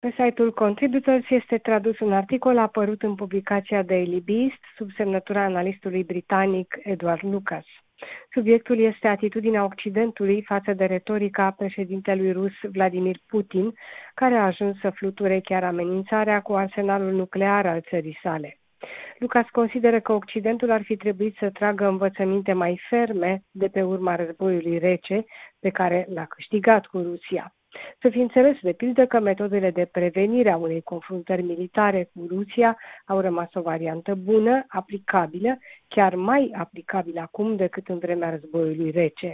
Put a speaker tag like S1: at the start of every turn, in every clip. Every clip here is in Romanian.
S1: Pe site-ul Contributors este tradus un articol apărut în publicația Daily Beast sub semnătura analistului britanic Edward Lucas. Subiectul este atitudinea Occidentului față de retorica președintelui rus Vladimir Putin, care a ajuns să fluture chiar amenințarea cu arsenalul nuclear al țării sale. Lucas consideră că Occidentul ar fi trebuit să tragă învățăminte mai ferme de pe urma războiului rece pe care l-a câștigat cu Rusia. Să fi înțeles, de pildă, că metodele de prevenire a unei confruntări militare cu Rusia au rămas o variantă bună, aplicabilă, chiar mai aplicabilă acum decât în vremea războiului rece.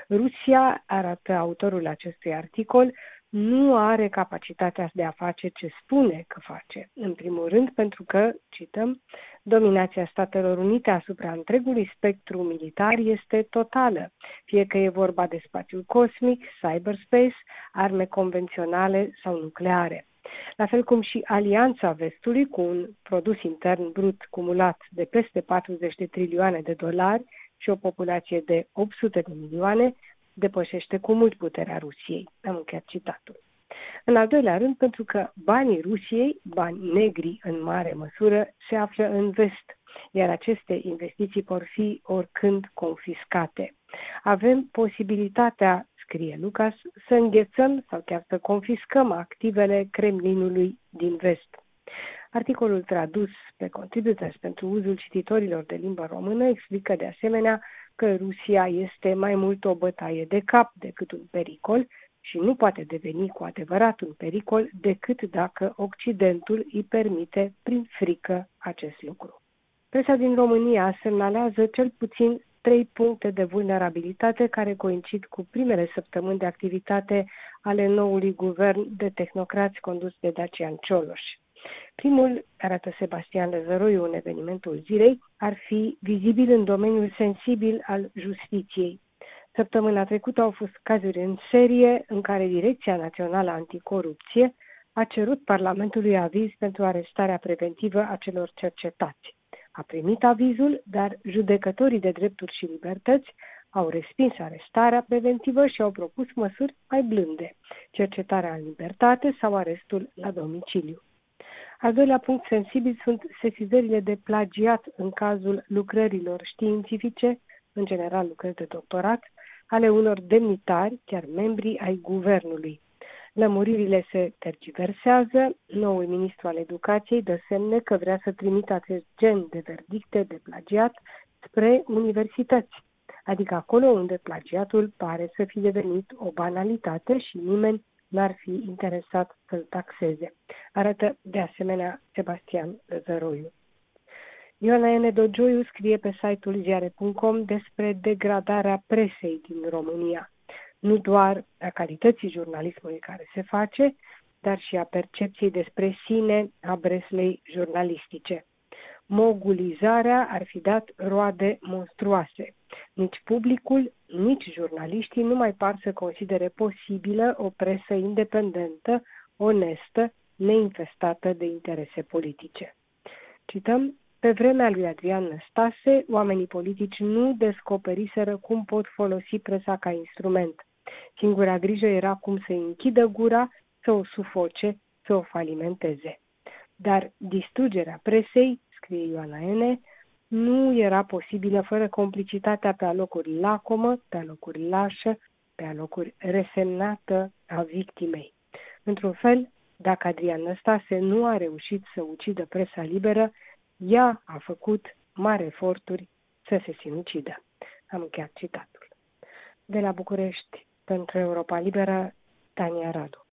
S1: Rusia, arată autorul acestui articol, nu are capacitatea de a face ce spune că face. În primul rând pentru că, cităm, dominația Statelor Unite asupra întregului spectru militar este totală, fie că e vorba de spațiul cosmic, cyberspace, arme convenționale sau nucleare. La fel cum și Alianța Vestului, cu un produs intern brut cumulat de peste 40 de trilioane de dolari și o populație de 800 de milioane, depășește cu mult puterea Rusiei. Am încheiat citatul. În al doilea rând, pentru că banii Rusiei, bani negri în mare măsură, se află în vest, iar aceste investiții vor fi oricând confiscate. Avem posibilitatea, scrie Lucas, să înghețăm sau chiar să confiscăm activele Kremlinului din vest. Articolul tradus pe Contributors pentru uzul cititorilor de limbă română explică de asemenea că Rusia este mai mult o bătaie de cap decât un pericol și nu poate deveni cu adevărat un pericol decât dacă Occidentul îi permite prin frică acest lucru. Presa din România semnalează cel puțin 3 puncte de vulnerabilitate care coincid cu primele săptămâni de activitate ale noului guvern de tehnocrați condus de Dacian Cioloș. Primul, arată Sebastian Lăzăroiu în evenimentul zilei, ar fi vizibil în domeniul sensibil al justiției. Săptămâna trecută au fost cazuri în serie în care Direcția Națională Anticorupție a cerut Parlamentului aviz pentru arestarea preventivă a celor cercetați. A primit avizul, dar judecătorii de drepturi și libertăți au respins arestarea preventivă și au propus măsuri mai blânde, cercetarea în libertate sau arestul la domiciliu. Al doilea punct sensibil sunt sesizările de plagiat în cazul lucrărilor științifice, în general lucrări de doctorat, ale unor demnitari, chiar membri ai guvernului. Lămuririle se tergiversează, noul ministru al educației dă semne că vrea să trimită acest gen de verdicte de plagiat spre universități, adică acolo unde plagiatul pare să fi devenit o banalitate și nimeni n-ar fi interesat să-l taxeze, arată de asemenea Sebastian Lăzăroiu. Ioana N. Dogioiu scrie pe site-ul ziare.com despre degradarea presei din România, nu doar a calității jurnalismului care se face, dar și a percepției despre sine a breslei jurnalistice. Mogulizarea ar fi dat roade monstruoase. Nici publicul, nici jurnaliștii nu mai par să considere posibilă o presă independentă, onestă, neinfestată de interese politice. Cităm, pe vremea lui Adrian Năstase, oamenii politici nu descoperiseră cum pot folosi presa ca instrument. Singura grijă era cum să închidă gura, să o sufoce, să o falimenteze. Dar distrugerea presei, scrie Ioana N., nu era posibilă fără complicitatea pe alocuri lacomă, pe alocuri lașă, pe alocuri resemnată a victimei. Într-un fel, dacă Adrian Năstase nu a reușit să ucidă presa liberă, ea a făcut mari eforturi să se sinucidă. Am încheiat citatul. De la București, pentru Europa Liberă, Tania Radu.